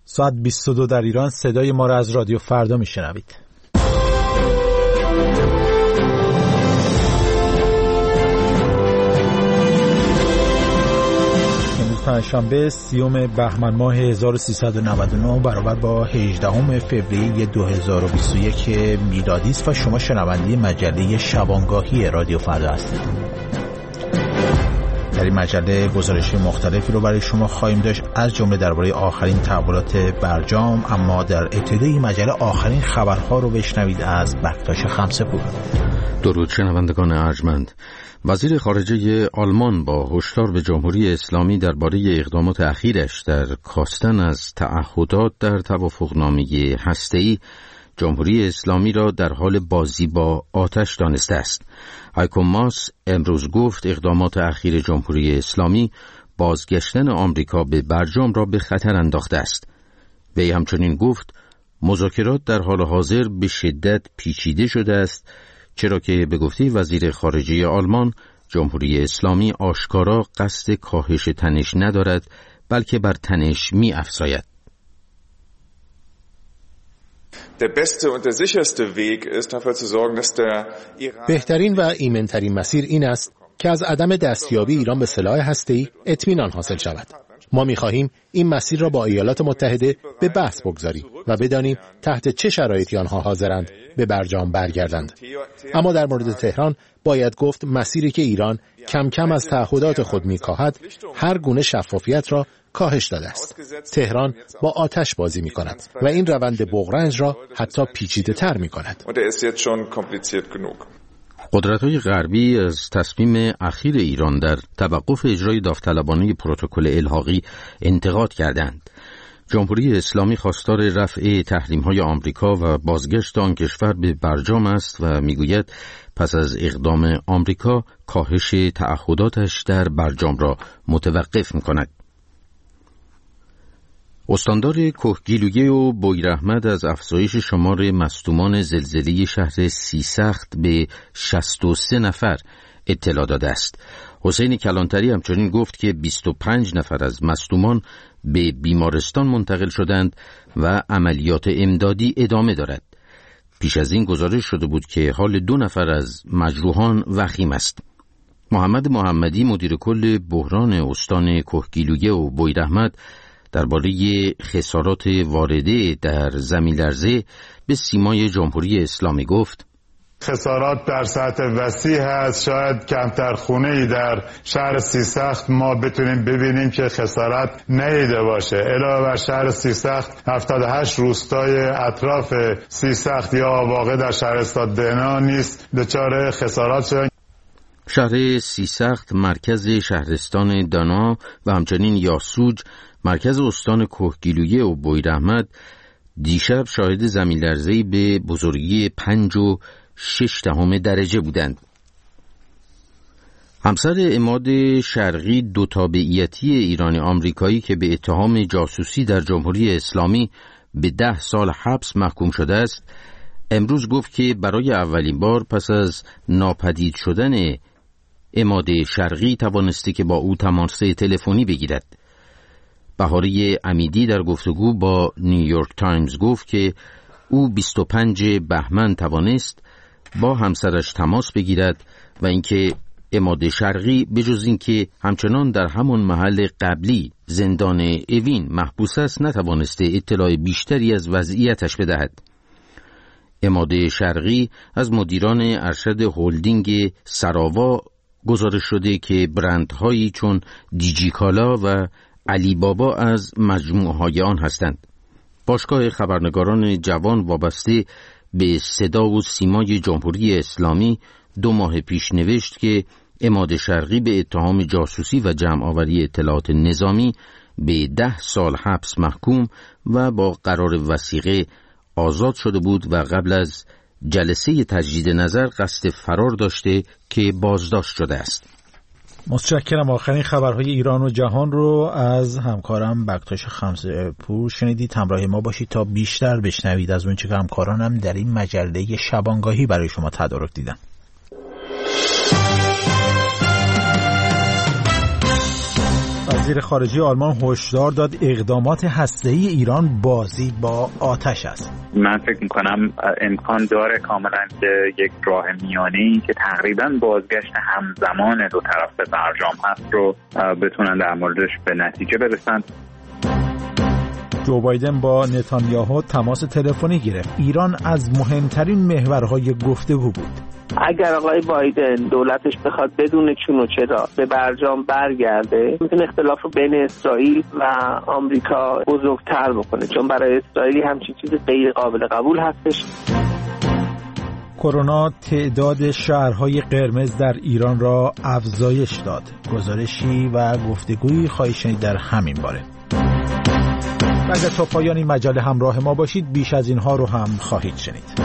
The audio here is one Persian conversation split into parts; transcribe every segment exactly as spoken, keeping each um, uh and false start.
ساعت بیست و دو در ایران. صدای ما را از رادیو فردا میشنوید. امروز پنجشنبه سیوم بهمن ماه هزار و سیصد و نود و نه برابر با هجدهم فوریه دو هزار و بیست و یک میلادی است و شما شنونده مجله شبانگاهی رادیو فردا هستید. در این مجله گزارش مختلفی رو برای شما خواهیم داشت، از جمله درباره آخرین تحولات برجام، اما در ابتدای مجله آخرین خبرها رو بشنوید از بکتاش خمسه‌پور. درود شنوندگان ارجمند. وزیر خارجه آلمان با هشدار به جمهوری اسلامی درباره اقدامات اخیرش در کاستن از تعهدات در توافقنامه هسته‌ای جمهوری اسلامی را در حال بازی با آتش دانسته است. هایکو ماس امروز گفت اقدامات اخیر جمهوری اسلامی بازگشتن آمریکا به برجام را به خطر انداخته است. وی همچنین گفت مذاکرات در حال حاضر به شدت پیچیده شده است، چرا که به گفته وزیر خارجه آلمان جمهوری اسلامی آشکارا قصد کاهش تنش ندارد، بلکه بر تنش می افزاید. بهترین و ایمن‌ترین مسیر این است که از عدم دستیابی ایران به سلاح هسته‌ای اطمینان حاصل شود. ما می‌خواهیم این مسیر را با ایالات متحده به بحث بگذاریم و بدانیم تحت چه شرایطی آنها حاضرند به برجام برگردند. اما در مورد تهران باید گفت مسیری که ایران کم کم از تعهدات خود می‌کاهد هر گونه شفافیت را کاهش داده است. تهران با آتش بازی می کند و این روند بغرنج را حتی پیچیده تر می کند. قدرت‌های غربی از تصمیم اخیر ایران در توقف اجرای داوطلبانه پروتکل الحاقی انتقاد کردند. جمهوری اسلامی خواستار رفع تحریم‌های آمریکا و بازگشت آن کشور به برجام است و می‌گوید پس از اقدام آمریکا کاهش تعهداتش در برجام را متوقف می‌کند. استاندار کهگیلویه و بویراحمد از افزایش شمار مصدومان زلزله شهر سیسخت به شصت و سه نفر اطلاع داده است. حسین کلانتری همچنین گفت که بیست و پنج نفر از مصدومان به بیمارستان منتقل شدند و عملیات امدادی ادامه دارد. پیش از این گزارش شده بود که حال دو نفر از مجروحان وخیم است. محمد محمدی مدیر کل بحران استان کهگیلویه و بویراحمد درباره خسارات وارده در زمین لرزه به سیمای جمهوری اسلامی گفت خسارات در سطح وسیع هست. شاید کمتر خونه‌ای در شهر سیسخت ما بتونیم ببینیم که خسارت ندیده باشه. علاوه بر شهر سیسخت هفتاد و هشت روستای اطراف سیسخت یا واقع در شهرستان دهنا نیست دچار خسارات شدن. شهر سیسخت مرکز شهرستان دانا و همچنین یاسوج مرکز استان کهگیلویه و بویراحمد دیشب شاهد زمین لرزه‌ای به بزرگی پنج و شش دهم درجه بودند. همسر عماد شرقی دو تابعیتی ایرانی آمریکایی که به اتهام جاسوسی در جمهوری اسلامی به ده سال حبس محکوم شده است، امروز گفت که برای اولین بار پس از ناپدید شدن عماد شرقی توانسته که با او تماس تلفنی بگیرد. بهاری امیدی در گفتگو با نیویورک تایمز گفت که او بیست و پنجم بهمن توانست با همسرش تماس بگیرد و اینکه عماد شرقی بجز اینکه همچنان در همان محل قبلی زندان اوین محبوس است نتوانسته اطلاع بیشتری از وضعیتش بدهد. عماد شرقی از مدیران ارشد هولدینگ سراوا گزارش شده که برندهایی چون دیجیکالا و علی بابا از مجموعه‌های آن هستند. باشگاه خبرنگاران جوان وابسته به صدا و سیمای جمهوری اسلامی دو ماه پیش نوشت که عماد شرقی به اتهام جاسوسی و جمع‌آوری اطلاعات نظامی به ده سال حبس محکوم و با قرار وثیقه آزاد شده بود و قبل از جلسه تجدید نظر قصد فرار داشته که بازداشت شده است. متشکرم. آخرین خبرهای ایران و جهان رو از همکارم بکتاش خمسه‌پور شنیدید. همراه ما باشید تا بیشتر بشنوید از اون چه که همکارانم در این مجله شبانگاهی برای شما تدارک دیدن. وزیر خارجه آلمان هشدار داد اقدامات هسته‌ای ایران بازی با آتش است. من فکر میکنم امکان داره کاملا که یک راه میانه‌ای که تقریبا بازگشت همزمان دو طرف به برجام هست رو بتونن در موردش به نتیجه برسن. جو بایدن با نتانیاهو تماس تلفنی گرفت. ایران از مهمترین محورهای گفتگو بود. اگر آقای بایدن دولتش بخواد بدون چون و چرا به برجام برگرده، میتونه اختلاف رو بین اسرائیل و آمریکا بزرگتر بکنه، چون برای اسرائیلی همچین چیز غیر قابل قبول هستش. کرونا تعداد شهرهای قرمز در ایران را افزایش داد. گزارشی و گفتگویی خواهید شنید در همین باره. اگر تا پایان این مجله همراه ما باشید بیش از اینها رو هم خواهید شنید.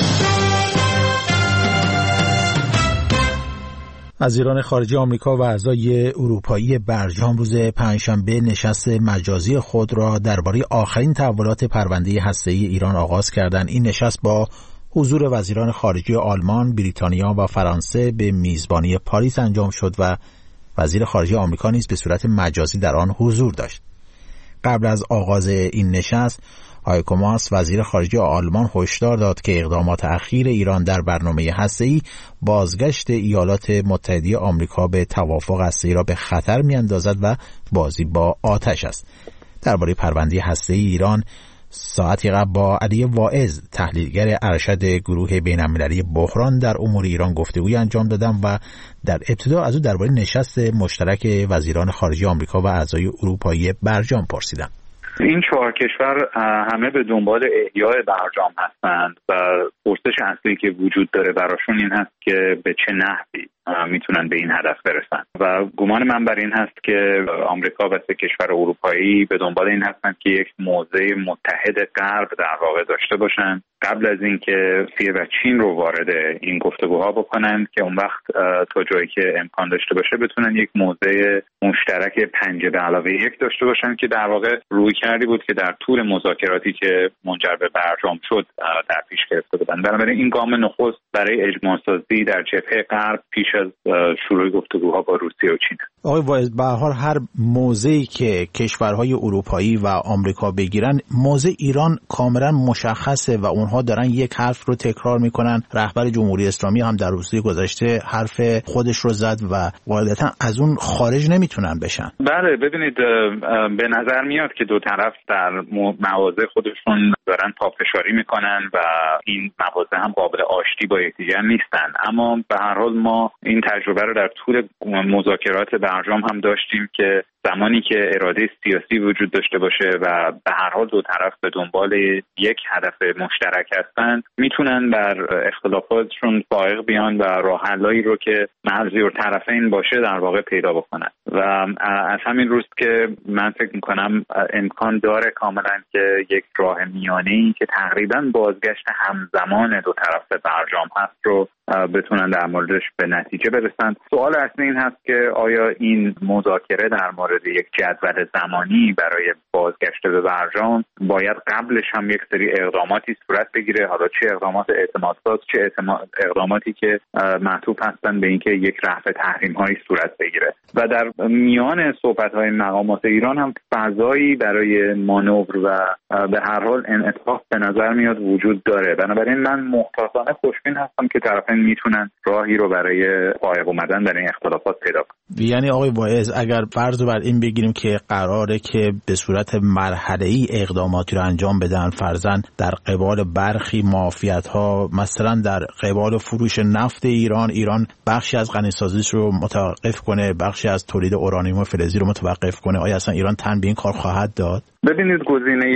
وزیران خارجه آمریکا و اعضای اروپایی برجام روز پنجشنبه نشست مجازی خود را درباره آخرین تحولات پرونده هسته‌ای ایران آغاز کردند. این نشست با حضور وزیران خارجه آلمان، بریتانیا و فرانسه به میزبانی پاریس انجام شد و وزیر خارجه آمریکا نیز به صورت مجازی در آن حضور داشت. قبل از آغاز این نشست، هایکو ماس وزیر خارجه آلمان هشدار داد که اقدامات اخیر ایران در برنامه هسته‌ای بازگشت ایالات متحده آمریکا به توافق هسته‌ای را به خطر می‌اندازد و بازی با آتش است. درباره پرونده هسته‌ای ایران ساعتی قبل با علی واعظ تحلیلگر ارشد گروه بین‌المللی بحران در امور ایران گفتگوی انجام دادم و در ابتدا از او درباره نشست مشترک وزیران خارجه آمریکا و اعضای اروپایی برجام پرسیدم. این چهار کشور همه به دنبال احیای برجام هستند و پرسش اصلی که وجود داره براشون این هست که به چه نحوی میتونن به این هدف برسن و گمان من بر این هست که آمریکا و سه کشور اروپایی به دنبال این هستند که یک موضع متحد غرب در واقع داشته باشن قبل از اینکه روسیه و چین رو وارد این گفتگوها بکنن که اون وقت تا جایی که امکان داشته باشه بتونن یک موضع مشترک پنج به علاوه یک داشته باشن که در واقع روی کردی بود که در طول مذاکراتی که منجر به برجام شد در پیش گرفته بودن. بنابراین این گام نخست برای اجماع سازی در جبهه غرب پیش از شروع گفتگوها با روسیه و چین. آقای واعظ، به هر حال هر موضعی که کشورهای اروپایی و آمریکا بگیرن، موضع ایران کاملا مشخصه و اونها دارن یک حرف رو تکرار میکنن. رهبر جمهوری اسلامی هم در روزهای گذشته حرف خودش رو زد و واقعا از اون خارج نمیتونن بشن. بله، ببینید به نظر میاد که دو طرف در مواضع خودشون دارن پافشاری میکنن و این مواضع هم قابل آشتی با یکدیگر نیستن، اما به هر حال ما این تجربه رو در طول مذاکرات برجام هم داشتیم که زمانی که اراده سیاسی وجود داشته باشه و به هر حال دو طرف به دنبال یک هدف مشترک هستن میتونن بر اختلافاتشون فائق بیان و راه حلایی رو که مرزی طرفین باشه در واقع پیدا بکنن و از همین روست که من فکر میکنم امکان داره کاملا که یک راه میانه‌ای که تقریبا بازگشت همزمان دو طرف به برجام هست رو بتونن در موردش به نتیجه برسن. سوال اصلی این هست که آیا این مذاکره در مورد یک جدول زمانی برای بازگشت به برجام باید قبلش هم یک سری اقداماتی صورت بگیره، حالا چه اقدامات اعتمادساز چه اقداماتی که معطوف هستن به اینکه یک رفع تحریم‌هایی صورت بگیره و در میان صحبت‌های مقامات ایران هم فضایی برای مانور و به هر حال انعطاف به نظر میاد وجود داره. بنابراین من محتاطانه خوشبین هستم که طرفین میتونن راهی رو برای فائق اومدن در این اختلافات پیدا کنن. یعنی آقای واعظ اگر فرض بر این بگیریم که قراره که به صورت مرحله‌ای اقداماتی رو انجام بدن، فرضاً در قبال برخی معافیت‌ها، مثلا در قبال فروش نفت ایران، ایران بخشی از غنیسازیش رو متوقف کنه، بخشی از تولید اورانیوم و فلزی رو متوقف کنه، آیا اصلا ایران تن به این کار خواهد داد؟ ببینید گزینه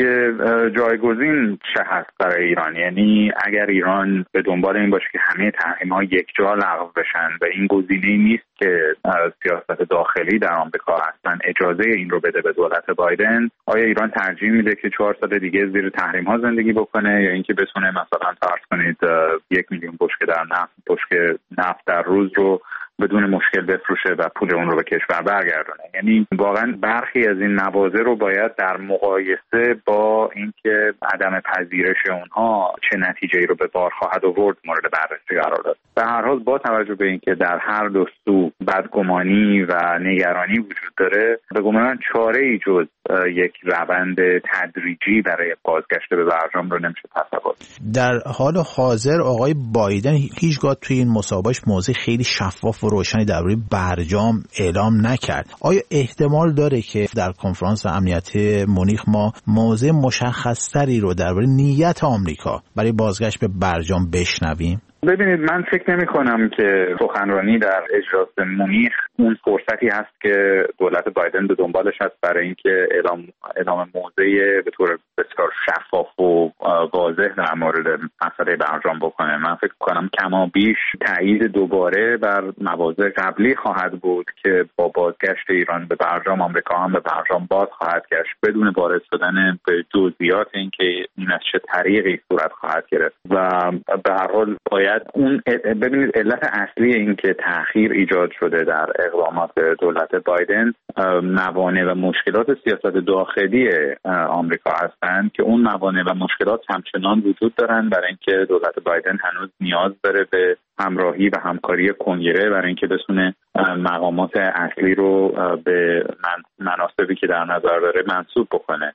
جایگزین چه هست برای ایران. یعنی اگر ایران به دنبال این باشه که همه تحریم‌ها یک جا لغو بشن و این گزینه‌ای نیست که سیاست داخلی در آمریکا هستن اجازه این رو بده به دولت بایدن، آیا ایران ترجیح میده که چهار سال دیگه زیر تحریم‌ها زندگی بکنه یا اینکه بتونه مثلا فرض کنید یک میلیون بشکه در نفت بشکه نفت در روز رو بدون مشکل بفروشه و پول اون رو به کشور برگردونه. یعنی واقعا برخی از این مواضع رو باید در مقایسه با اینکه عدم پذیرش اونها چه نتیجه‌ای رو به بار خواهد آورد مورد بررسی قرار داد. به هر حال با توجه به اینکه در هر دو سو بدگمانی و نگرانی وجود داره، به گمان من چاره‌ای جز یک روند تدریجی برای بازگشت به برجام رو نمیشه تصور. در حال حاضر آقای بایدن هیچگاه توی این مصاحبهش موضوع خیلی شفاف و روشنی درباره برجام اعلام نکرد. آیا احتمال داره که در کنفرانس امنیتی مونیخ ما موضوع مشخصتری رو درباره نیت آمریکا برای بازگشت به برجام بشنویم؟ ببینید، من فکر نمی کنم که سخنرانی در اجلاس مونیخ اون فرصتی هست که دولت بایدن به دنبالش هست برای اینکه اعلام اعلام موضع به طور بسیار شفاف و واضح در مورد مسئله برجام بکنه. من فکر کنم کما بیش تایید دوباره بر مواضع قبلی خواهد بود که با بازگشت ایران به برجام آمریکا هم به برجام باز خواهد گشت بدون وارد شدن به جزئیات اینکه این از چه طریقی صورت خواهد گرفت. و به هر حال باید اون ببینید علت اصلی این که تأخیر ایجاد شده در اقدامات دولت بایدن موانع و مشکلات سیاست داخلی آمریکا هستند که اون موانع و مشکلات همچنان وجود دارن، برای اینکه دولت بایدن هنوز نیاز داره به همراهی و همکاری کنگره برای اینکه بتونه مقامات اصلی رو به مناصبی که در نظر داره منصوب بکنه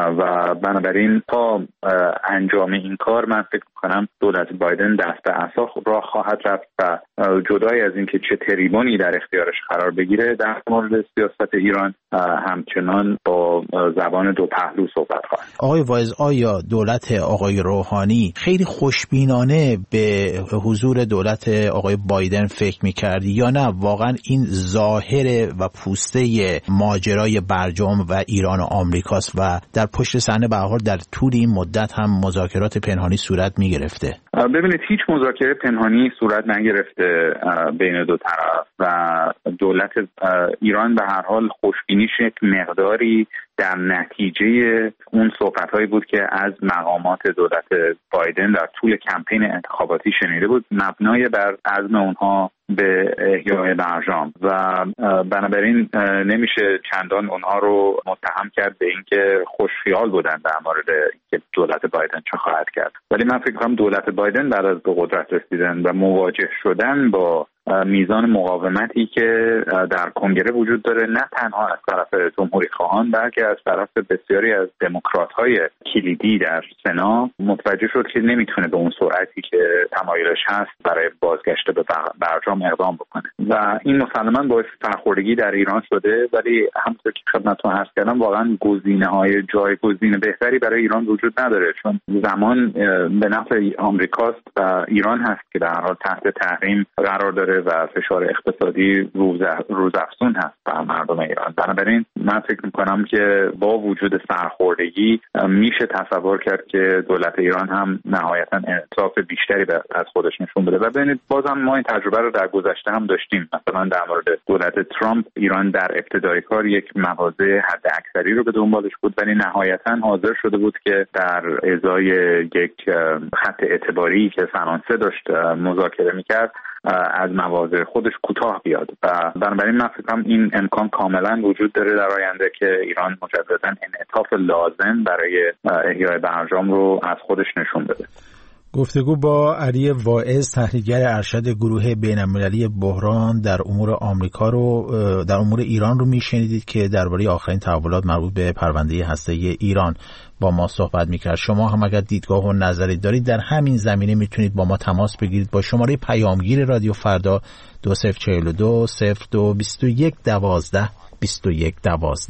و بنابراین تا انجام این کار من فکر کنم دولت بایدن دست به عصا راه خواهد رفت و جدای از اینکه چه تریبونی در اختیارش قرار بگیره در مورد سیاست ایران همچنان با زبان دو پهلو صحبت خواهد. آقای واعظ، آیا دولت آقای روحانی خیلی خوشبینانه به حضور دولت آقای بایدن فکر می‌کردی یا نه واقعا این ظاهر و پوسته ماجرای برجام و ایران و آمریکاست و در پشت صحنه به هر حال در طول این مدت هم مذاکرات پنهانی صورت می‌گرفته؟ ببینید، هیچ مذاکره پنهانی صورت نگرفته بین دو طرف و دولت ایران به هر حال خوشبینیش یک مقداری در نتیجه اون صحبت‌هایی بود که از مقامات دولت بایدن در طول کمپین انتخاباتی شنیده بود، مبنای بر عزم اونها به احیای برجام و بنابراین نمیشه چندان اونها رو متهم کرد به اینکه خوشخیال بودن در مورد اینکه دولت بایدن چه خواهد کرد. ولی من فکر کنم دولت بایدن بعد از به قدرت رسیدن و مواجه شدن با میزان مقاومتی که در کنگره وجود داره، نه تنها از طرف جمهوری خواهان بلکه از طرف بسیاری از دموکرات‌های کلیدی در سنا، متوجه شد که نمیتونه به اون سرعتی که تمایلش هست برای بازگشت به برجام اقدام بکنه و این مسلماً باعث سرخوردگی در ایران شده. ولی همونطور که خدمتتون عرض کردم واقعاً گزینه‌های جایگزین بهتری برای ایران وجود نداره، چون زمان به نفع آمریکاست و ایران هست که در حال تحت تحریم قرار داره و فشار اقتصادی روزافزون هست بر مردم ایران. بنابراین من فکر میکنم که با وجود سرخوردگی میشه تصور کرد که دولت ایران هم نهایتا انعطاف بیشتری از خودش نشون بده و ببینید بازم ما این تجربه رو در گذشته هم داشتیم. مثلا در مورد دولت ترامپ ایران در ابتدای کار یک مواضع حد اکثری رو به دنبالش بود ولی نهایتا حاضر شده بود که در ازای یک خط اعتباری که فرانسه داشت مذاکره میکرد از مواضع خودش کوتاه بیاد و بنابراین من فکر کنم این امکان کاملا وجود داره در آینده که ایران مجددا انعطاف لازم برای احیای برجام رو از خودش نشون بده. گفتگو با علی واعظ، تحلیلگر ارشد گروه بین‌المللی بحران در امور آمریکا رو در امور ایران رو میشنیدید که درباره آخرین تحولات مربوط به پرونده هسته‌ای ایران با ما صحبت میکرد. شما هم اگر دیدگاه و نظری دارید در همین زمینه میتونید با ما تماس بگیرید با شماره پیامگیر رادیو فردا دو صفر چهل و دو صفر دو بیست و یک دوازده بیست و یک دوازده.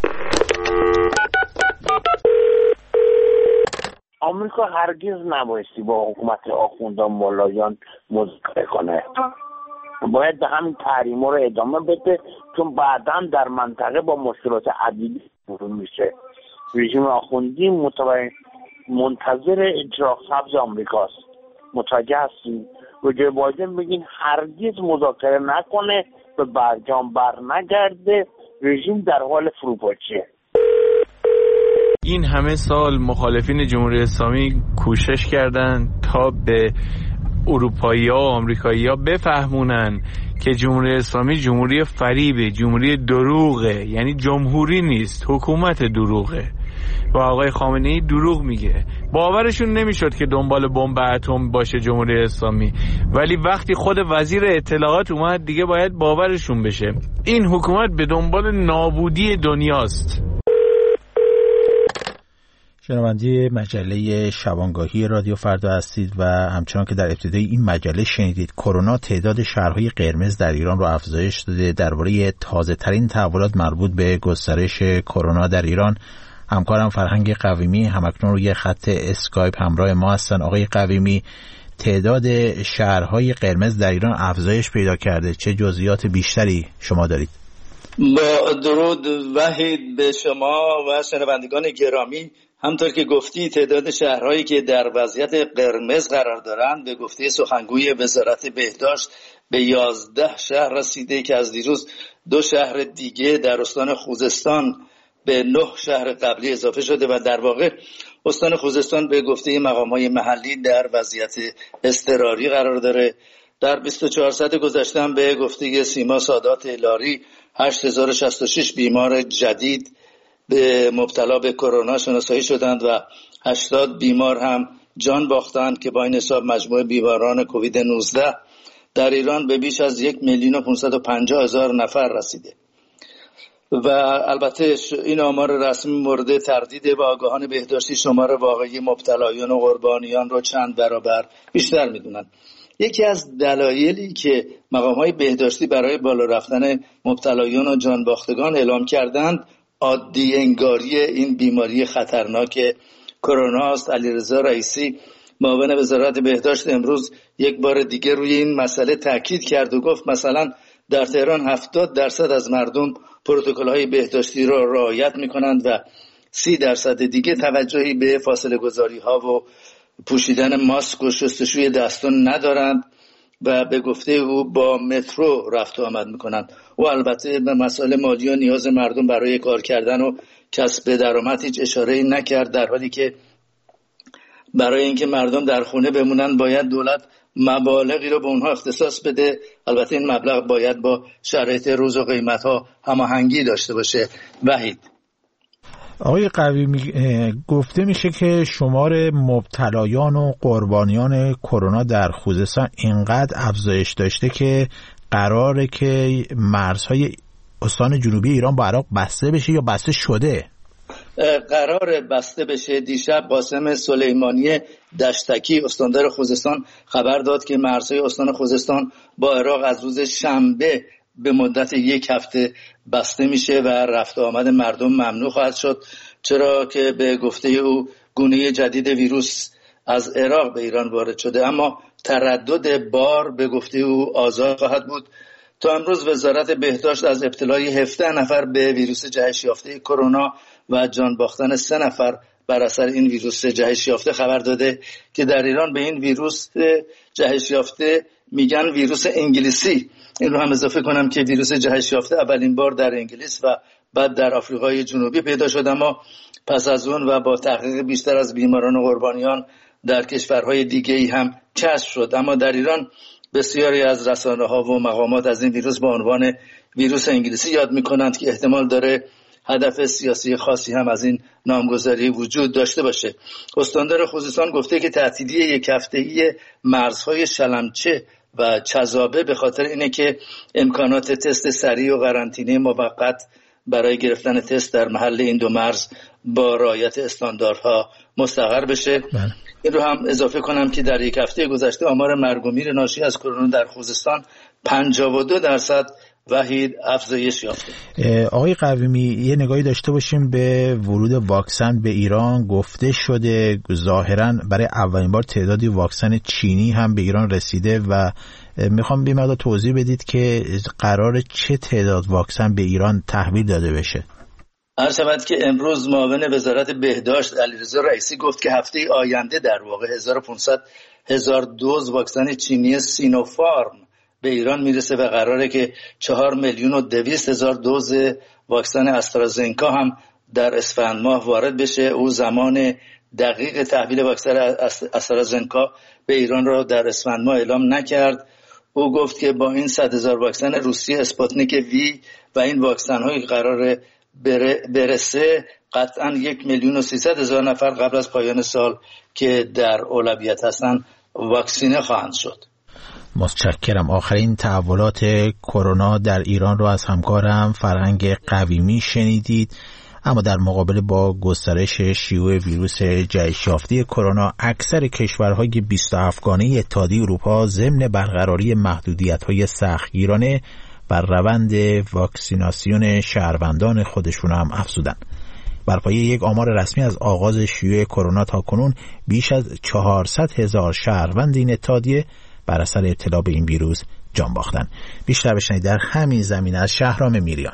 آمریکا هرگز نبایستی با حکومت آخوندان ملایان مذاکره کنه، باید به همین تحریما رو ادامه بده چون بعداً در منطقه با مشکلات عدیدی برون میشه. رژیم آخوندی منتظر اجرا سبز آمریکاست. متوجه هستیم؟ و جو بایدن بگین هرگز مذاکره نکنه، به برجام بر نگرده، رژیم در حال فروپاشیه. این همه سال مخالفین جمهوری اسلامی کوشش کردند تا به اروپایی‌ها و آمریکایی‌ها بفهمونن که جمهوری اسلامی جمهوری فریبه، جمهوری دروغه، یعنی جمهوری نیست، حکومت دروغه و آقای خامنه‌ای دروغ میگه. باورشون نمیشد که دنبال بمب اتم باشه جمهوری اسلامی، ولی وقتی خود وزیر اطلاعات اومد دیگه باید باورشون بشه. این حکومت به دنبال نابودی دنیاست. شنونده مجله شبانگاهی رادیو فردا هستید و همچنان که در ابتدای این مجله شنیدید، کرونا تعداد شهرهای قرمز در ایران رو افزایش داده. درباره تازه ترین تحولات مربوط به گسترش کرونا در ایران همکارم فرهنگ قویمی همکنون روی خط اسکایپ همراه ما هستن. آقای قویمی، تعداد شهرهای قرمز در ایران افزایش پیدا کرده، چه جزئیات بیشتری شما دارید؟ با درود وحید به شما و شنوندگان گرامی. همطور که گفتی تعداد شهرهایی که در وضعیت قرمز قرار دارند به گفته سخنگوی وزارت بهداشت به یازده شهر رسیده که از دیروز دو شهر دیگه در استان خوزستان به نه شهر قبلی اضافه شده و در واقع استان خوزستان به گفته مقام‌های محلی در وضعیت اضطراری قرار داره. در بیست و چهار ساعت گذشته هم به گفته سیما سادات لاری هشت هزار و شصت و شش بیمار جدید به مبتلا به کرونا شناسایی شدند و هشتاد بیمار هم جان باختند که با این حساب مجموع بیماران کووید نوزده در ایران به بیش از یک میلیون و پانصد و پنجاه هزار نفر رسیده. و البته این آمار رسمی مورد تردید و آگاهان بهداشتی شمار واقعی مبتلایان و قربانیان رو چند برابر بیشتر میدونن. یکی از دلایلی که مقام‌های بهداشتی برای بالا رفتن مبتلایان و جانباختگان اعلام کردند عادی انگاری این بیماری خطرناک کرونا است. علیرضا رئیسی معاون وزارت بهداشت امروز یک بار دیگه روی این مسئله تاکید کرد و گفت مثلا در تهران هفتاد درصد از مردم پروتکل‌های بهداشتی را رعایت می‌کنند و سی درصد دیگه توجهی به فاصله گذاری‌ها و پوشیدن ماسک و شستشوی دستان ندارند و به گفته او با مترو رفت و آمد میکنند. و البته به مسائل مالی و نیاز مردم برای کار کردن و کسب درآمد هیچ اشاره‌ای نکرد، در حالی که برای اینکه مردم در خونه بمونن باید دولت مبالغی رو به اونها اختصاص بده. البته این مبلغ باید با شرایط روز و قیمت‌ها هماهنگی داشته باشه. وحید آقای قویمی، گفته میشه که شمار مبتلایان و قربانیان کرونا در خوزستان اینقدر افزایش داشته که قراره که مرزهای استان جنوبی ایران با عراق بسته بشه یا بسته شده؟ قرار بسته بشه. دیشب قاسم سلیمانی دشتکی استاندار خوزستان خبر داد که مرزهای استان خوزستان با عراق از روز شنبه به مدت یک هفته بسته میشه و رفت و آمد مردم ممنوع خواهد شد، چرا که به گفته او گونه جدید ویروس از عراق به ایران وارد شده. اما تردد بار به گفته او آزاد خواهد بود. تا امروز وزارت بهداشت از ابتلای هفده نفر به ویروس جهش یافته کرونا و جان باختن سه نفر بر اثر این ویروس جهش یافته خبر داده که در ایران به این ویروس جهش یافته میگن ویروس انگلیسی. این رو هم اضافه کنم که ویروس جهش یافته اولین بار در انگلیس و بعد در آفریقای جنوبی پیدا شد، اما پس از اون و با تحقیق بیشتر از بیماران و قربانیان در کشورهای دیگه‌ای هم کشف شد. اما در ایران بسیاری از رسانه‌ها و مقامات از این ویروس با عنوان ویروس انگلیسی یاد می‌کنند که احتمال داره هدف سیاسی خاصی هم از این نامگذاری وجود داشته باشه. استاندار خوزستان گفته که تعطیلی یک هفته‌ای مرزهای شلمچه و چذابه به خاطر اینه که امکانات تست سریع و قرنطینه موقت برای گرفتن تست در محل این دو مرز با رعایت استانداردها مستقر بشه. بله. این رو هم اضافه کنم که در یک هفته گذشته آمار مرگ و میر ناشی از کرونا در خوزستان پنجاه و دو درصد وحید افزایش یافته. آقای قویمی، یه نگاهی داشته باشیم به ورود واکسن به ایران. گفته شده ظاهراً برای اولین بار تعدادی واکسن چینی هم به ایران رسیده و میخوام بی مقدار توضیح بدید که قرار چه تعداد واکسن به ایران تحویل داده بشه. عرض شود که امروز معاون وزارت بهداشت علیرضا رئیسی گفت که هفته آینده در واقع هزار و پانصد هزار دوز واکسن چینی سینوفارم به ایران میرسه و قراره که چهار میلیون و دویست هزار دوز واکسن استرازنکا هم در اسفند ماه وارد بشه. او زمان دقیق تحویل واکسن آسترازنکا به ایران را در اسفند ماه اعلام نکرد. او گفت که با این صد هزار واکسن روسیه اسپوتنیک وی و این واکسن هایی قرار برسه قطعا یک میلیون و سیصد هزار نفر قبل از پایان سال که در اولویت هستن واکسینه خواهند شد. متشکرم. آخرین تحولات کرونا در ایران رو از همکارم فرهنگ قویمی شنیدید. اما در مقابل با گسترش شیوع ویروس جهش یافته کرونا، اکثر کشورهای بیست و هفتگانه اتحادیه اروپا ضمن برقراری محدودیت‌های سختگیرانه بر روند واکسیناسیون شهروندان خودشون هم افزودن. بر پایه یک آمار رسمی از آغاز شیوع کرونا تا کنون بیش از چهارصد هزار شهروند این اتحادیه بر اثر ابتلا به این ویروس جان باختن. بیشتر بشنید در همین زمینه از شهرام میریان.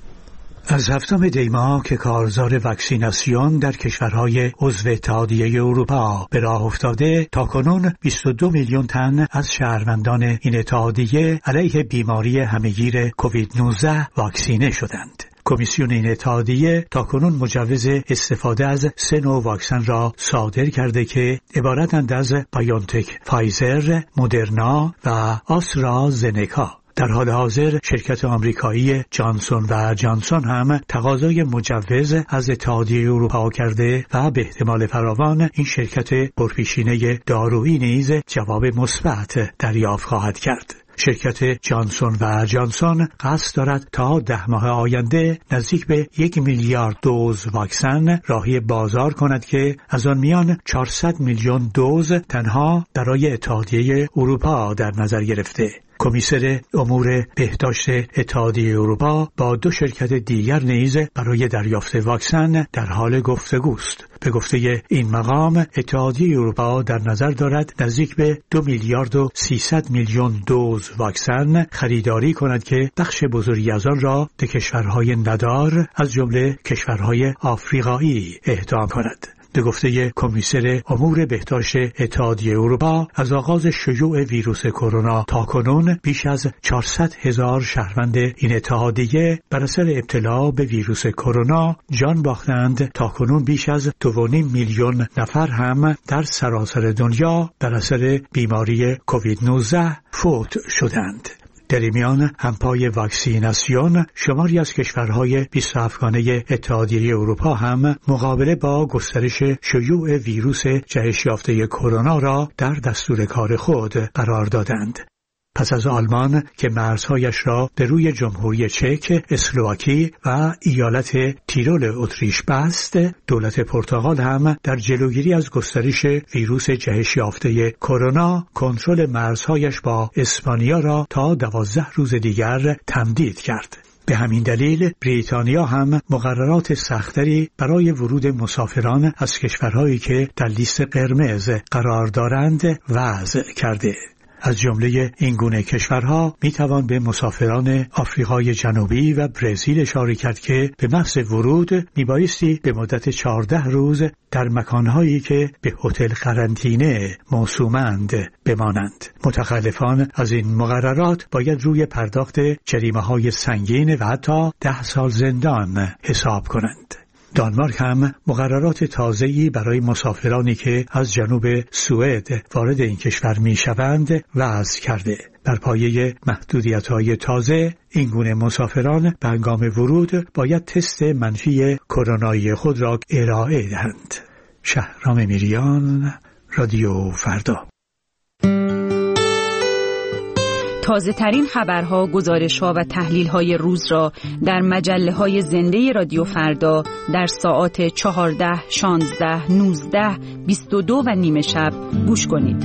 از هفتم دی ماه که کارزار واکسیناسیون در کشورهای عضو اتحادیه اروپا به راه افتاده، تاکنون بیست و دو میلیون تن از شهروندان این اتحادیه علیه بیماری همهگیر کووید نوزده واکسینه شدند. کمیسیون این اتحادیه تاکنون مجوز استفاده از سه نوع واکسن را صادر کرده که عبارتند از بایونتک فایزر، مدرنا و آسترازنکا. در حال حاضر شرکت آمریکایی جانسون و جانسون هم تقاضای مجوز از اتحادیه اروپا کرده و به احتمال فراوان این شرکت پرپیشینه دارویی نیز جواب مثبت دریافت خواهد کرد. شرکت جانسون و جانسون قصد دارد تا ده ماه آینده نزدیک به یک میلیارد دوز واکسن راهی بازار کند که از آن میان چهارصد میلیون دوز تنها برای اتحادیه اروپا در نظر گرفته. کمیسر امور بهداشت اتحادیه اروپا با دو شرکت دیگر نیز برای دریافت واکسن در حال گفتگوست. به گفته این مقام، اتحادیه اروپا در نظر دارد نزدیک به دو میلیارد و سیصد میلیون دوز واکسن خریداری کند که بخش بزرگی از آن را به کشورهای ندار از جمله کشورهای آفریقایی اهدا کند. به گفته کمیسر امور بهداشت اتحادیه اروپا، از آغاز شیوع ویروس کرونا تا کنون بیش از چهارصد هزار شهروند این اتحادیه بر اثر ابتلا به ویروس کرونا جان باختند. تا کنون بیش از دو و نیم میلیون نفر هم در سراسر دنیا بر اثر بیماری کووید نوزده فوت شدند. در این میان همپای واکسیناسیون شماری از کشورهای بیست و هفتگانه اتحادیه اروپا هم مقابله با گسترش شیوع ویروس جهش یافته کرونا را در دستور کار خود قرار دادند. پس از آلمان که مرزهایش را به روی جمهوری چک، اسلواکی و ایالت تیرول اتریش بست، دولت پرتغال هم در جلوگیری از گسترش ویروس جهش یافته کرونا کنترل مرزهایش با اسپانیا را تا دوازده روز دیگر تمدید کرد. به همین دلیل بریتانیا هم مقررات سختری برای ورود مسافران از کشورهایی که در لیست قرمز قرار دارند وضع کرده. از جمله این گونه کشورها می توان به مسافران آفریقای جنوبی و برزیل اشاره کرد که به محض ورود می بایستی به مدت چهارده روز در مکانهایی که به هتل قرنطینه موسومند بمانند. متخلفان از این مقررات باید روی پرداخت جریمه‌های سنگین و حتی ده سال زندان حساب کنند. دانمارک هم مقررات تازه‌ای برای مسافرانی که از جنوب سوئد وارد این کشور می‌شوند وضع کرده. بر پایه محدودیت‌های تازه، این گونه مسافران به هنگام ورود باید تست منفی کرونایی خود را ارائه دهند. شهرام میریان، رادیو فردا. تازه ترین خبرها، گزارش‌ها و تحلیل‌های روز را در مجله‌های زنده رادیو فردا در ساعات چهارده، شانزده، نوزده، بیست و دو و نیمه شب گوش کنید.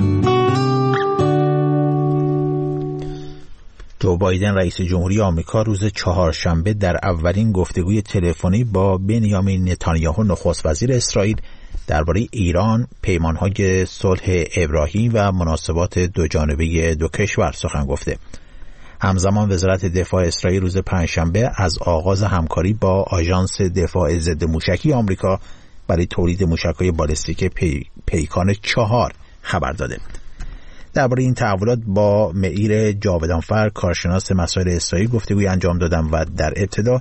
جو بایدن رئیس جمهوری آمریکا روز چهارشنبه در اولین گفتگوی تلفنی با بنیامین نتانیاهو نخست وزیر اسرائیل درباره ایران، پیمان‌های صلح ابراهیم و مناسبات دوجانبه دو کشور سخن گفته. همزمان وزارت دفاع اسرائیل روز پنجشنبه از آغاز همکاری با آژانس دفاع ضد موشکی آمریکا برای تولید موشک‌های بالستیک پی، پیکان چهار خبر داده. درباره این تحولات با معیر جاودانفر، کارشناس مسائل اسرائیل، گفتگوی انجام دادم و در ابتدا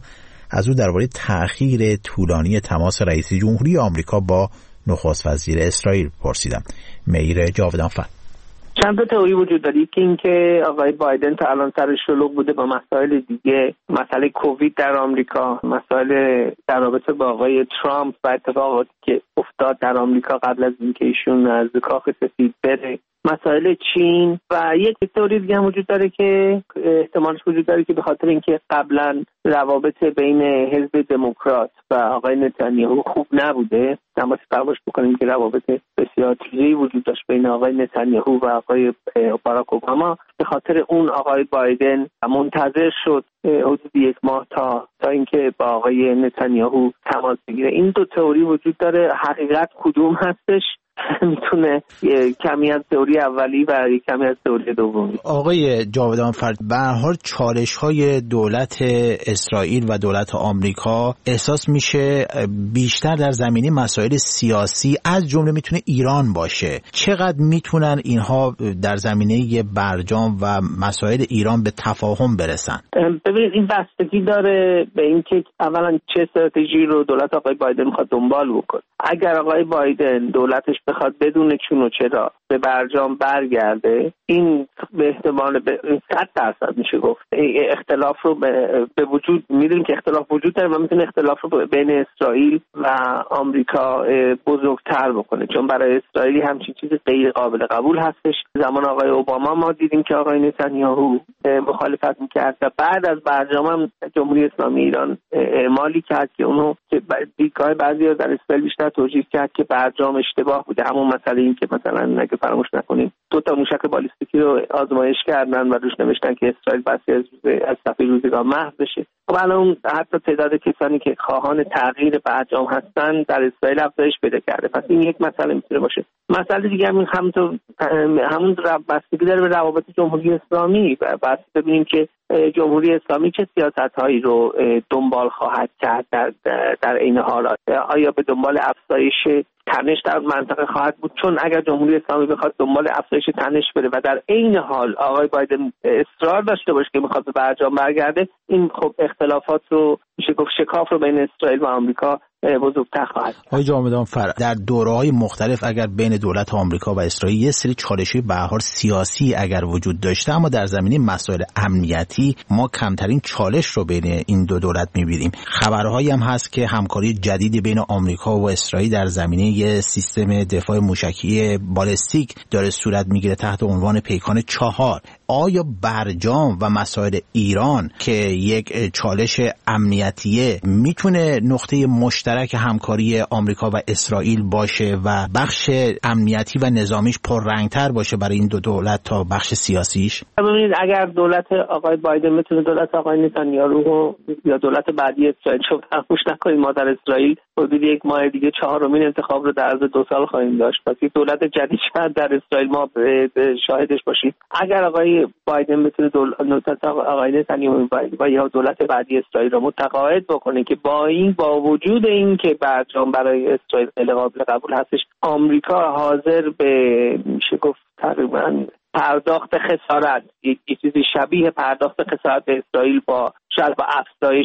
از او درباره تأخیر طولانی تماس رئیس جمهوری آمریکا با نخست وزیر اسرائیل پرسیدم. مهیر جاودانفر: چند تا تئوری وجود داره که اینکه آقای بایدن تا الان سر شلوغ بوده با مسائل دیگه، مسئله کووید در آمریکا، مسائل در رابطه با آقای ترامپ و اتفاقاتی که افتاد در آمریکا قبل از اینکه ایشون از کاخ سفید بره، مسائل چین و یک تئوری دیگه هم وجود داره که احتمالش وجود داره که به خاطر اینکه قبلا روابط بین حزب دموکرات و آقای نتانیاهو خوب نبوده، تماس فراموش بکنیم که روابط بسیار تیزی وجود داشت بین آقای نتانیاهو و آقای باراک اوباما، به خاطر اون آقای بایدن منتظر شد حدود یک ماه تا تا اینکه با آقای نتانیاهو تماس بگیره. این دو تئوری وجود داره، حقیقت کدوم هستش میتونه کمی از تئوری اولی و کمی از تئوری دومی. آقای جاودانفر، به هر حال چالش‌های دولت اسرائیل و دولت آمریکا احساس میشه بیشتر در زمینه مسائل سیاسی، از جمله میتونه ایران باشه. چقدر میتونن اینها در زمینه برجام و مسائل ایران به تفاهم برسن؟ ببینید این بستگی داره به اینکه اولا چه استراتژی رو دولت آقای بایدن میخواد دنبال بکنه. اگر آقای بایدن دولتش بخواد بدون چون و چرا به برجام برگرده، این به احتمال به صد درصد میشه گفت اختلاف رو به وجود میدونیم که اختلاف وجود داره و میتونه اختلاف رو بین اسرائیل و آمریکا بزرگتر بکنه، چون برای اسرائیلی همچین چیز غیر قابل قبول هستش. زمان آقای اوباما ما دیدیم که آقای نتانیاهو مخالفت میکرد و بعد از برجام هم جمهوری اسلامی ایران اعمالی کرد که اونو که دیدگاه بعضی‌ها در اسرائیل بیشتر توجیه کرد که برجام اشتباه بوده. همون مسئله این که مثلا اگه فراموش نکنیم دو تا موشک بالیستیکی رو آزمایش کردن و روش نوشتن که اسرائیل بسی از از صفحه روزگار محو بشه. خب الان حتی تعداد کسانی که خواهان تغییر برجام هستن در اسرائیل افزایش پیدا کرده. پس این یک مسئله میتونه باشه. مسئله دیگه همین همون همون بستگی داره به روابط جمهوری اسلامی و بس ببینیم که جمهوری اسلامی چه سیاست‌هایی رو دنبال خواهد کرد در در این حالات. آیا به دنبال افزایش تنش در منطقه خواهد بود؟ چون اگر جمهوری اسلامی بخواد دنبال افزایش تنش بره و در عین حال آقای بایدن اصرار داشته باشه که میخواد به برجام برگرده، این خب اختلافات رو میشه گفت شکاف رو بین اسرائیل و آمریکا بزرگتر خواهد. آقای جاودانفر، در دوره‌های مختلف اگر بین دولت آمریکا و اسرائیل یه سری چالش‌های به هر حال سیاسی اگر وجود داشته، اما در زمینه مسائل امنیتی ما کمترین چالش رو بین این دو دولت می‌بینیم. خبرهایی هم هست که همکاری جدیدی بین آمریکا و اسرائیل در زمینه یه سیستم دفاع موشکی بالستیک داره صورت می‌گیره تحت عنوان پیکان چهار. آیا برجام و مسائل ایران که یک چالش امنیتیه میتونه نقطه مشترک همکاری آمریکا و اسرائیل باشه و بخش امنیتی و نظامیش پررنگتر باشه برای این دو دولت تا بخش سیاسیش؟ ببینید اگر دولت آقای بایدن بتونه دولت آقای نتانیاهو یا دولت بعدی اسرائیل رو فراموش نکنیم، ما در اسرائیل حدود یک ماه دیگه چهارمین انتخاب رو در عرض دو سال خواهیم داشت. پس یک دولت جدید شاید در اسرائیل ما شاهدش باشیم. اگر آقای بایدن بتونه دولت آقای نتانیاهو و یا دولت بعدی اسرائیل رو متقاعد بکنه که با این با وجود این که برجام برای اسرائیل غیر قابل قبول هستش، آمریکا حاضر به میشه گفت تقریبا پرداخت خسارت، یک چیزی شبیه پرداخت خسارت به اسرائیل با شاید با افزایش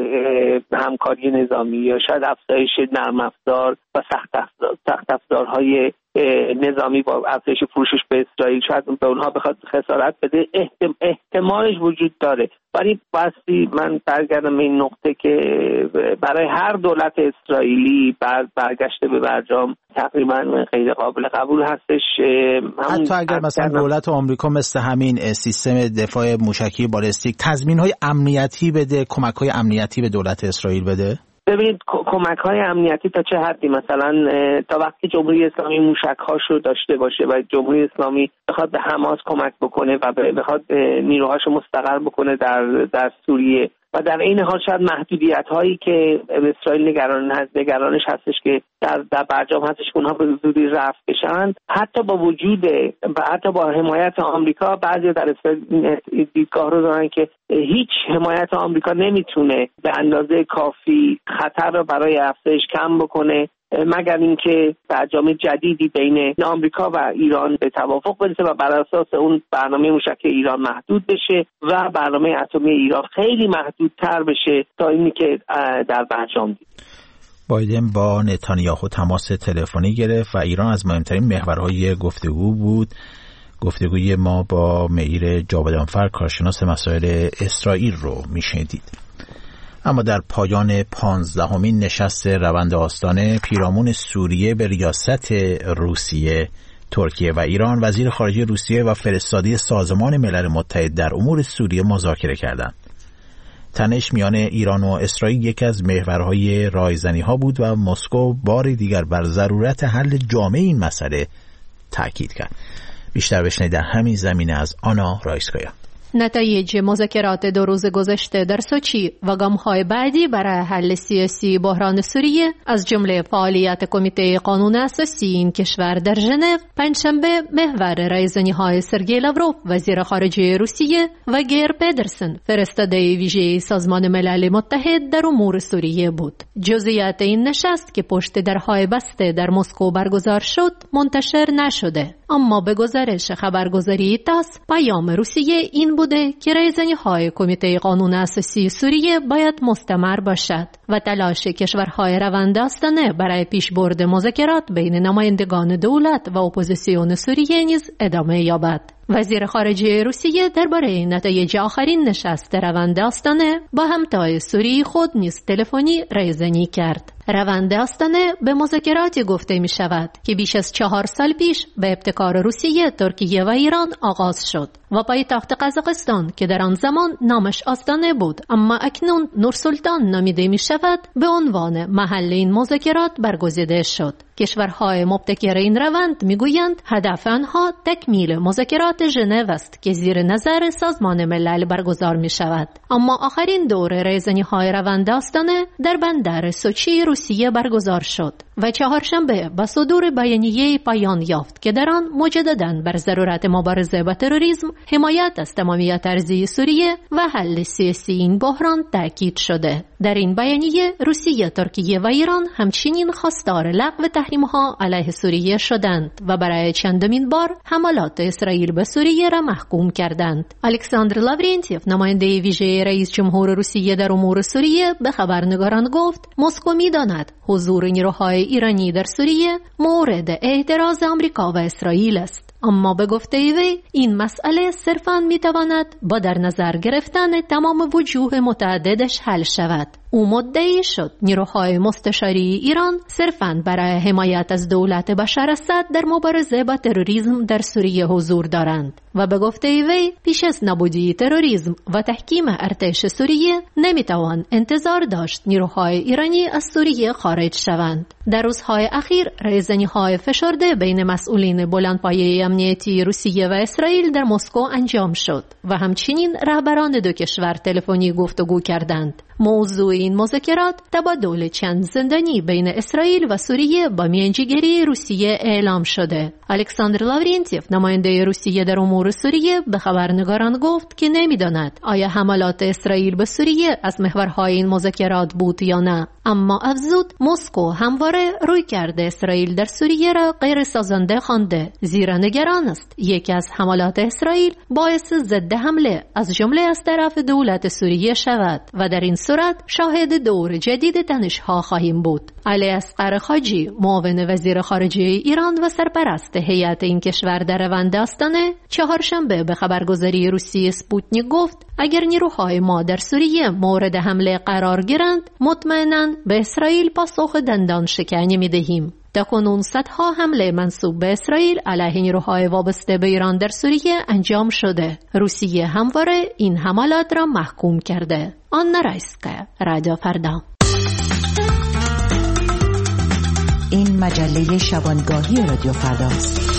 همکاری نظامی یا شاید افزایش نرم افزار و سخت افزار سخت افزارهای نظامی با افزایش فروشش به اسرائیل شاید به اونها بخواد خسارت بده، احتم... احتمالش وجود داره. ولی بسی من برگردم به این نقطه که برای هر دولت اسرائیلی بر برگشته به برجام تقریبا غیر قابل قبول هستش. حتی اگر مثلا دولت آمریکا مثل همین سیستم دفاع موشکی بالستیک تضمین‌های امنیتی بده، کمک‌های امنیتی به دولت اسرائیل بده؟ ببینید کمک‌های امنیتی تا چه حدی؟ مثلا تا وقتی جمهوری اسلامی موشک‌هاشو داشته باشه و جمهوری اسلامی بخواد به حماس کمک بکنه و بخواد نیروهاشو مستقر بکنه در در سوریه و در این حال شاید محدودیت‌هایی که اسرائیل نگران هست نگرانش هستش که در در برجام هستش که اونها به زودی رفع بشن، حتی با وجود و حتی با حمایت آمریکا بعضی در اسرائیل دیدگاه رو دارن که هیچ حمایت آمریکا نمیتونه به اندازه کافی خطر رو برای افزایش کم بکنه مگر اینکه برجام جدیدی بین آمریکا و ایران به توافق برسه و بر اساس اون برنامه موشک ایران محدود بشه و برنامه اتمی ایران خیلی محدودتر بشه تا اینی که در برجام دید. بایدن با نتانیاهو تماس تلفنی گرفت و ایران از مهمترین محورهای گفتگو بود. گفتگوی ما با معیر جاودانفر کارشناس مسائل اسرائیل رو میشنیدید. اما در پایان پانزدهمین نشست روند آستانه پیرامون سوریه به ریاست روسیه، ترکیه و ایران، وزیر خارجه روسیه و فرستادی سازمان ملل متحد در امور سوریه مذاکره کردند. تنش میان ایران و اسرائیل یکی از محورهای رایزنی‌ها بود و مسکو بار دیگر بر ضرورت حل جامع این مسئله تاکید کرد. بیشتر بشنوید در همین زمینه از آنا رایسکایا. نتایج مذاکرات دو روز گذشته در سوچی و گام‌های بعدی برای حل سیاسی بحران سوریه از جمله فعالیت کمیته قانون اساسی این کشور در ژنو پنجشنبه محور رایزنی‌های سرگئی لاوروف وزیر خارجه روسیه و گیر پدرسن فرستاده ویژه سازمان ملل متحد در امور سوریه بود. جزئیات این نشست که پشت درهای بسته در مسکو برگزار شد منتشر نشده، اما به گزارش خبرگزاری تاس پیام روسیه این بوده که رایزنی‌های کمیته قانون اساسی سوریه باید مستمر باشد و تلاش کشورهای روند آستانه برای پیشبرد مذاکرات بین نمایندگان دولت و اپوزیسیون سوریه نیز ادامه یابد. وزیر خارجه روسیه درباره نتایج آخرین نشست روند آستانه با همتای سوریه خود نیز تلفنی رایزنی کرد. روند آستانه به مذاکراتی گفته می شود که بیش از چهار سال پیش به ابتکار روسیه، ترکیه و ایران آغاز شد و پایتخت قزاقستان که در آن زمان نامش آستانه بود اما اکنون نورسلطان نامیده می شود به عنوان محل این مذاکرات برگزیده شد. کشورهای مبتکر این روند میگویند هدف آنها تکمیل مذاکرات ژنو است که زیر نظر سازمان ملل برگزار می شود. اما آخرین دور رایزنی‌های روند آستانه در بندر سوچی روسیه برگزار شد و چهارشنبه با صدور بیانیه پایان یافت که در آن مجدداً بر ضرورت مبارزه با تروریسم، حمایت از تمامیت ارضی سوریه و حل سیاسی این بحران تاکید شده. در این بیانیه روسیه، ترکیه و ایران همچنین خواستار لغو تحریم‌ها علیه سوریه شدند و برای چندمین بار حملات اسرائیل به سوریه را محکوم کردند. الکساندر لاورنتیف، نماینده ویژه رئیس جمهور روسیه در امور سوریه، به خبرنگاران گفت مسکو می‌داند حضور نیروهای ایرانی در سوریه مورد اعتراض آمریکا و اسرائیل است، اما به گفته وی این مسئله صرفاً می‌تواند با در نظر گرفتن تمام وجوه متعددش حل شود. او مدعی شد نیروهای مستشاری ایران صرفاً برای حمایت از دولت بشار اسد در مبارزه با تروریسم در سوریه حضور دارند و به گفته وی پیش از نابودی تروریسم و تحکیم ارتش سوریه نمیتوان انتظار داشت نیروهای ایرانی از سوریه خارج شوند. در روزهای اخیر رایزنی‌های فشرده بین مسئولین بلندپایه امنیتی روسیه و اسرائیل در مسکو انجام شد و همچنین رهبران دو کشور تلفنی گفتگو کردند. موضوع این مذاکرات تبادل چند زندانی بین اسرائیل و سوریه با میانجیگری روسیه اعلام شده. الکساندر لاورنتیف، نماینده روسیه در امور سوریه، به خبرنگاران گفت که نمیداند آیا حملات اسرائیل به سوریه از محورهای این مذاکرات بود یا نه، اما افزود مسکو همواره روی کرده اسرائیل در سوریه را غیر سازنده خوانده، زیرا نگران است یکی از حملات اسرائیل باعث ضد حمله از جمله از طرف دولت سوریه شود و در این صورت شاهد دور جدید تنش‌ها خواهیم بود. علی اصغر خاجی، معاون وزیر خارجه ایران و سرپرست هیئت این کشور در روند آستانه، چهارشنبه به خبرگزاری روسی سپوتنیک گفت اگر نیروهای ما در سوریه مورد حمله قرار گیرند مطمئناً به اسرائیل پاسخ دندان شکنی می‌دهیم. تاکنون صدها حمله منسوب به اسرائیل علیه نیروهای وابسته به ایران در سوریه انجام شده. روسیه همواره این حملات را محکوم کرده. آنا رایسکا، رادیو فردا. این مجله شبانگاهی رادیو فرداست.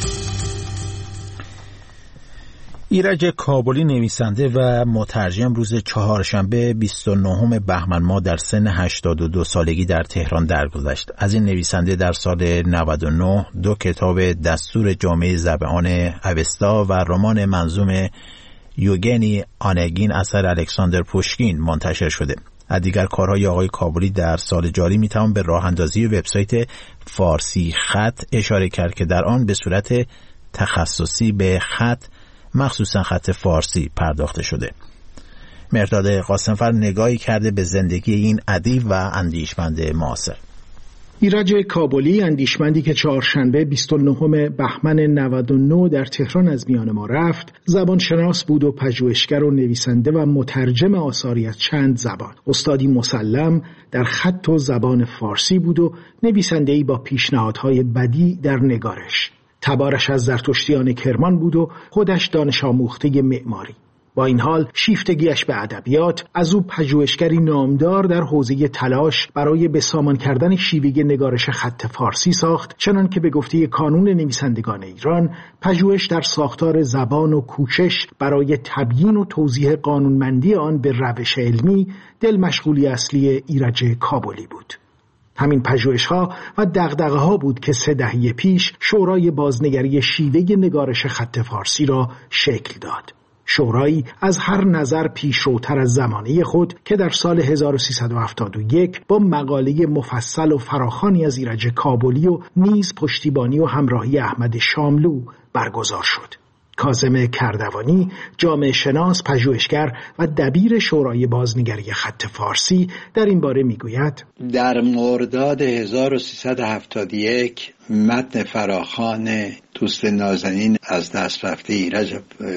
ایرج کابلی، نویسنده و مترجم، روز چهارشنبه بیست و نهم بهمن ماه در سن هشتاد و دو سالگی در تهران درگذشت. از این نویسنده در سال نود و نه دو کتاب دستور جامعه زبان اوستا و رمان منظوم یوگنی آنگین اثر الکساندر پوشکین منتشر شده. از دیگر کارهای آقای کابلی در سال جاری میتوان به راه اندازی وبسایت فارسی خط اشاره کرد که در آن به صورت تخصصی به خط، مخصوصا خط فارسی پرداخته شده. مرداد قاسمفر نگاهی کرده به زندگی این ادیب و اندیشمند معاصر. ایرج کابلی، اندیشمندی که چهارشنبه بیست و نهم بهمن نود و نه در تهران از میان ما رفت، زبانشناس بود و پژوهشگر و نویسنده و مترجم آثاری از چند زبان. استادی مسلم در خط و زبان فارسی بود و نویسنده‌ای با پیشنهادهای بدیع در نگارش. تبارش از زرتشتیان کرمان بود و خودش دانش آموخته معماری. با این حال شیفتگیش به ادبیات از او پژوهشگری نامدار در حوزه تلاش برای به سامان کردن شیوه نگارش خط فارسی ساخت، چنان که به گفته کانون نویسندگان ایران، پژوهش در ساختار زبان و کوشش برای تبیین و توضیح قانونمندی آن به روش علمی دل مشغولی اصلی ایرج کابلی بود. همین پژوهش‌ها و دغدغه‌ها بود که سه دهه پیش شورای بازنگری شیوه نگارش خط فارسی را شکل داد. شورایی از هر نظر پیشروتر از زمانه خود که در سال هزار و سیصد و هفتاد و یک با مقاله مفصل و فراخوانی از ایرج کابلی و نیز پشتیبانی و همراهی احمد شاملو برگزار شد. کاظم کردوانی، جامعه شناس، پژوهشگر و دبیر شورای بازنگری خط فارسی در این باره میگوید: در مرداد هزار و سیصد و هفتاد و یک متن فراخوان دوست نازنین از دست رفته ایرج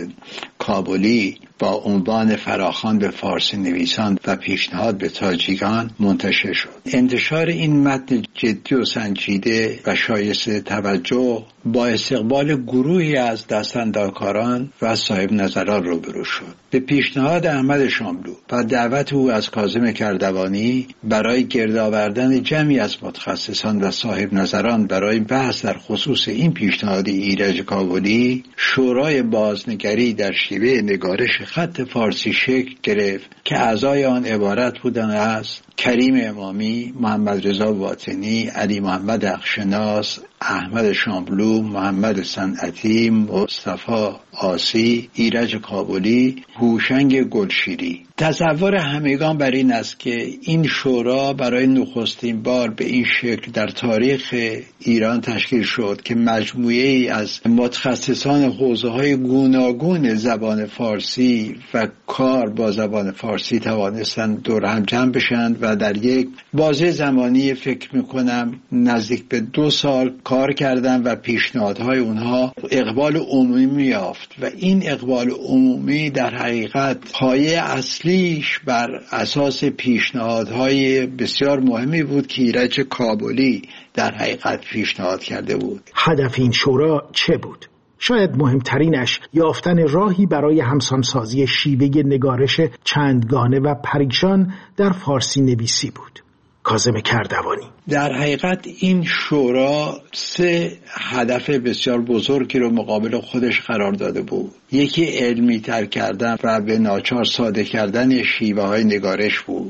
کابلی با عنوان فراخوان به فارسی نویسان و پیشنهاد به تاجیکان منتشر شد. انتشار این متن جدی و سنجیده و شایسته توجه با استقبال گروهی از دستاندرکاران و صاحب نظران روبرو شد. به پیشنهاد احمد شاملو و دعوت او از کاظم کردوانی برای گرد آوردن جمعی از متخصصان و صاحب نظران برای بحث در خصوص این پیشنهاد ایرج کابلی، شورای بازنگری در شیوه نگارش خط فارسی شکل گرفت که اعضای آن عبارت بودند از کریم امامی، محمد رضا باطنی، علی محمد اخشناس، احمد شاملو، محمد صنعتی، مصطفی آسی، ایرج کابلی، هوشنگ گلشیری. تصور همگان بر این است که این شورا برای نخستین بار به این شکل در تاریخ ایران تشکیل شد که مجموعه‌ای از متخصصان حوزه‌های گوناگون زبان فارسی و کار با زبان فارسی توانستند دور هم جمع بشند و در یک بازه زمانی فکر می‌کنم نزدیک به دو سال کار کردن و پیشنهادهای اونها اقبال عمومی یافت و این اقبال عمومی در حقیقت پایه اصلیش بر اساس پیشنهادهای بسیار مهمی بود که ایرج کابلی در حقیقت پیشنهاد کرده بود. هدف این شورا چه بود؟ شاید مهمترینش یافتن راهی برای همسانسازی شیوه نگارش چندگانه و پریشان در فارسی نویسی بود. کاظم کردوانی: در حقیقت این شورا سه هدف بسیار بزرگی رو مقابل خودش قرار داده بود. یکی علمی تر کردن و به ناچار ساده کردن شیوه های نگارش بود.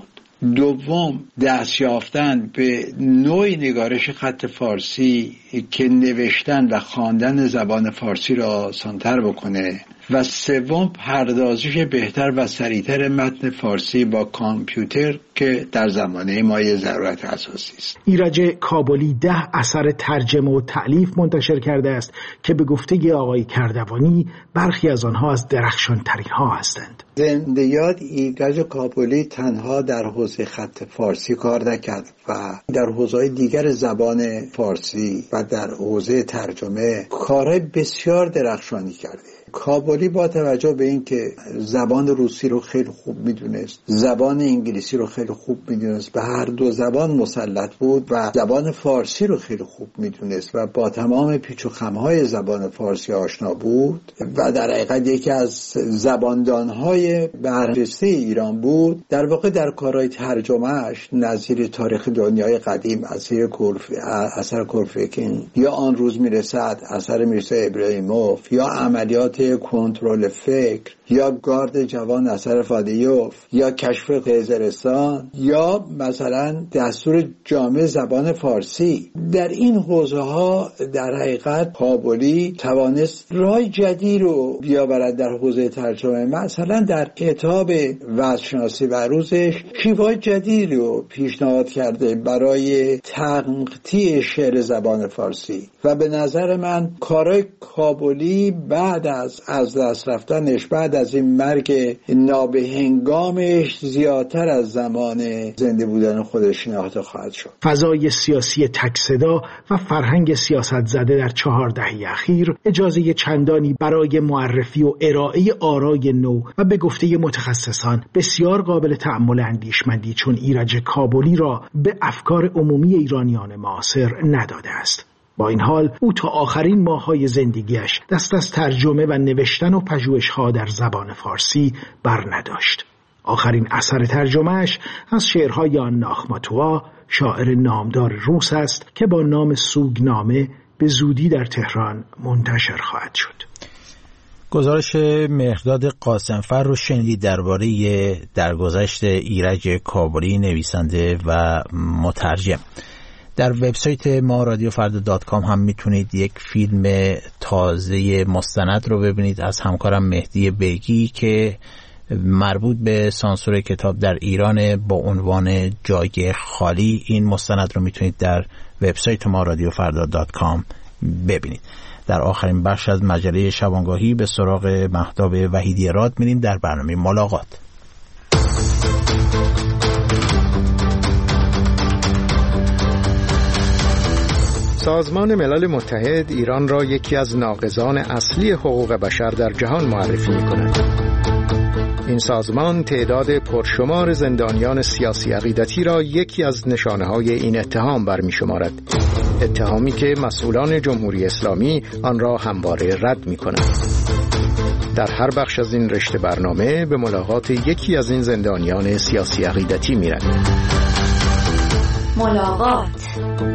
دوم دست یافتن به نوع نگارش خط فارسی که نوشتن و خواندن زبان فارسی را آسان‌تر بکنه و سوم پردازش بهتر و سریعتر متن فارسی با کامپیوتر که در زمانه ما یه ضرورت اساسی است. ایرج کابلی ده اثر ترجمه و تألیف منتشر کرده است که به گفته آقای کردوانی برخی از آنها از درخشان‌ترین ها هستند. زنده یاد ایرج کابلی تنها در حوزه خط فارسی کار نکرد و در حوزه‌های دیگر زبان فارسی و در حوزه ترجمه کارهای بسیار درخشانی کرده. کابلی با توجه به این که زبان روسی رو خیلی خوب میدونست، زبان انگلیسی رو خیلی خوب میدونست، به هر دو زبان مسلط بود و زبان فارسی رو خیلی خوب میدونست و با تمام پیچ و خم‌های زبان فارسی آشنا بود و در حقیقت یکی از زباندان‌های برجسته ایران بود. در واقع در کارهای ترجمه‌اش نظیر تاریخ دنیای قدیم اثر کورف اثر کورفکین یا آن روز میرسد اثر میرزا ابراهیموف یا عملیات رشته کنترل فکر یا گارد جوان اثر فادیوف یا کشف قیزرستان یا مثلا دستور جامع زبان فارسی، در این حوزه ها در حقیقت کابلی توانست راه جدید رو بیاورد در حوزه ترجمه. مثلا در کتاب وضع‌شناسی و عروضش شیوه جدید رو پیشنهاد کرده برای تقطیع شعر زبان فارسی و به نظر من کارای کابلی بعد از از دست رفتنش، بعد از این مرگ نابهنگامش، زیادتر از زمان زنده بودن خودش شناخته خواهد شد. فضای سیاسی تک‌صدا و فرهنگ سیاست زده در چهار دهه اخیر اجازه چندانی برای معرفی و ارائه آرای نو و به گفته متخصصان بسیار قابل تأمل اندیشمندی چون ایرج کابلی را به افکار عمومی ایرانیان معاصر نداده است. با این حال او تا آخرین ماه‌های زندگیش دست از ترجمه و نوشتن و پژوهش‌ها در زبان فارسی بر نداشت. آخرین اثر ترجمهش از شعرهای آنا آخماتووا، شاعر نامدار روس است که با نام سوگنامه به زودی در تهران منتشر خواهد شد. گزارش مهرداد قاسمفر رو شنیدید درباره درگذشت ایرج کابلی، نویسنده و مترجم. در وبسایت ما رادیو فردا دات کام هم میتونید یک فیلم تازه مستند رو ببینید از همکارم مهدی بیگی که مربوط به سانسور کتاب در ایران با عنوان جای خالی. این مستند رو میتونید در وبسایت ما رادیو فردا دات کام ببینید. در آخرین بخش از مجله شبانگاهی به سراغ مهتاب وحیدی راد میریم در برنامه ملاقات. سازمان ملل متحد ایران را یکی از ناقضان اصلی حقوق بشر در جهان معرفی می‌کند. این سازمان تعداد پرشمار زندانیان سیاسی عقیدتی را یکی از نشانه‌های این اتهام برمی‌شمارد. اتهامی که مسئولان جمهوری اسلامی آن را همواره رد می‌کنند. در هر بخش از این رشته برنامه به ملاقات یکی از این زندانیان سیاسی عقیدتی می‌رویم. ملاقات.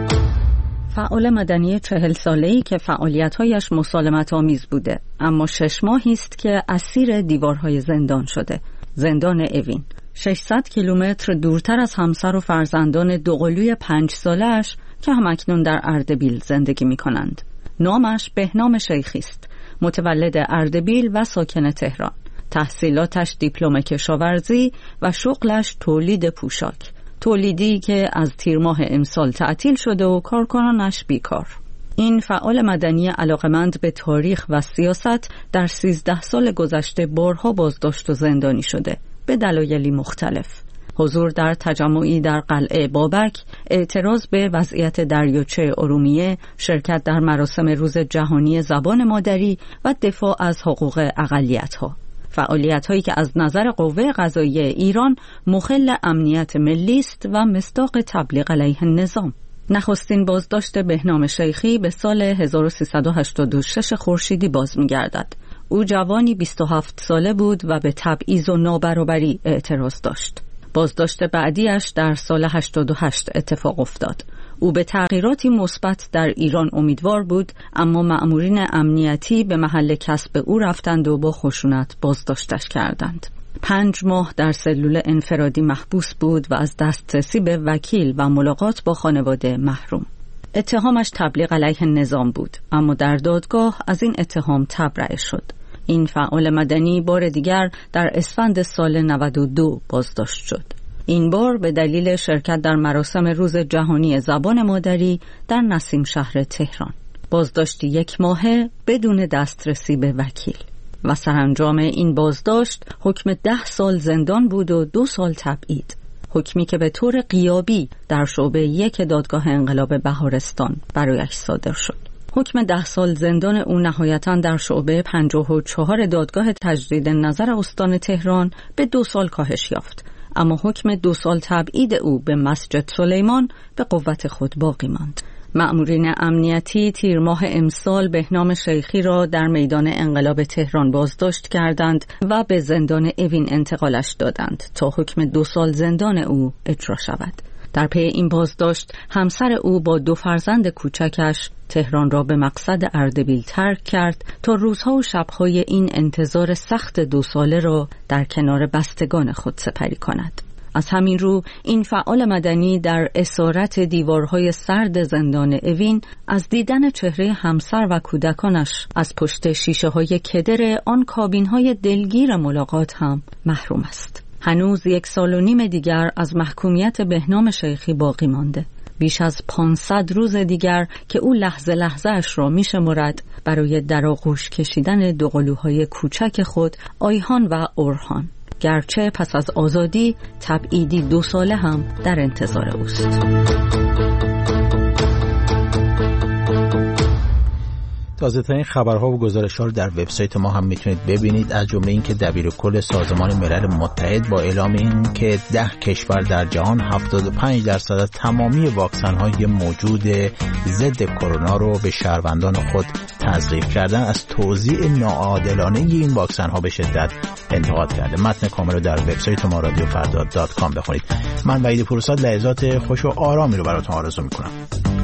فعال مدنی چهل ساله‌ای که فعالیت‌هایش مسالمت آمیز بوده، اما شش ماهی است که اسیر دیوارهای زندان شده. زندان اوین، ششصد کیلومتر دورتر از همسر و فرزندان دوقلوی پنج ساله‌اش که همکنون در اردبیل زندگی می‌کنند. نامش بهنام شیخی است، متولد اردبیل و ساکن تهران. تحصیلاتش دیپلم کشاورزی و شغلش تولید پوشاک. تولیدی که از تیر ماه امسال تعطیل شده و کارکنانش بیکار. این فعال مدنی علاقمند به تاریخ و سیاست در سیزده سال گذشته بارها بازداشت و زندانی شده به دلایلی مختلف. حضور در تجمعی در قلعه بابک، اعتراض به وضعیت دریاچه ارومیه، شرکت در مراسم روز جهانی زبان مادری و دفاع از حقوق اقلیت‌ها. فعالیت‌هایی که از نظر قوه قضاییه ایران مخل امنیت ملی است و مصداق تبلیغ علیه النظام. نخستین بازداشت بهنام شیخی به سال هزار و سیصد و هشتاد و شش خورشیدی باز می‌گردد. او جوانی بیست و هفت ساله بود و به تبعیض و نابرابری اعتراض داشت. بازداشت بعدیش در سال هشتاد و هشت اتفاق افتاد. او به تغییراتی مثبت در ایران امیدوار بود، اما مأمورین امنیتی به محل کسب او رفتند و با خشونت بازداشتش کردند. پنج ماه در سلول انفرادی محبوس بود و از دسترسی به وکیل و ملاقات با خانواده محروم. اتهامش تبلیغ علیه النظام بود، اما در دادگاه از این اتهام تبرئه شد. این فعال مدنی بار دیگر در اسفند سال نود و دو بازداشت شد. این بار به دلیل شرکت در مراسم روز جهانی زبان مادری در نسیم شهر تهران. بازداشت یک ماهه بدون دسترسی به وکیل و سرانجام این بازداشت حکم ده سال زندان بود و دو سال تبعید. حکمی که به طور غیابی در شعبه یک دادگاه انقلاب بهارستان برایش صادر شد. حکم ده سال زندان او نهایتاً در شعبه پنجاه و چهار دادگاه تجدید نظر استان تهران به دو سال کاهش یافت، اما حکم دو سال تبعید او به مسجد سلیمان به قوت خود باقی ماند. مأمورین امنیتی تیر ماه امسال بهنام شیخی را در میدان انقلاب تهران بازداشت کردند و به زندان اوین انتقالش دادند تا حکم دو سال زندان او اجرا شود. در پی این بازداشت همسر او با دو فرزند کوچکش تهران را به مقصد اردبیل ترک کرد تا روزها و شبهای این انتظار سخت دو ساله را در کنار بستگان خود سپری کند. از همین رو این فعال مدنی در اسارت دیوارهای سرد زندان اوین از دیدن چهره همسر و کودکانش از پشت شیشه های کدر آن کابین های دلگیر ملاقات هم محروم است. هنوز یک سال و نیم دیگر از محکومیت بهنام شیخی باقی مانده. بیش از پانصد روز دیگر که او لحظه لحظه اش را می شمرد برای در آغوش کشیدن دو قلوهای کوچک خود آیهان و اورهان، گرچه پس از آزادی تبعیدی دو ساله هم در انتظار اوست. تازه ترین خبرها و گزارش‌ها رو در وبسایت ما هم میتونید ببینید، از جمله اینکه دبیرکل سازمان ملل متحد با اعلام این که ده کشور در جهان هفتاد و پنج درصد از تمامی واکسن‌های موجود ضد کرونا رو به شهروندان خود تزریق کردن، از توزیع ناعادلانه این واکسن‌ها به شدت انتقاد کرده. متن کامل رو در وبسایت ما رادیو فردا دات کام بخونید. من وحید پورساد لحظات خوش و آرامی رو براتون آرزو می‌کنم.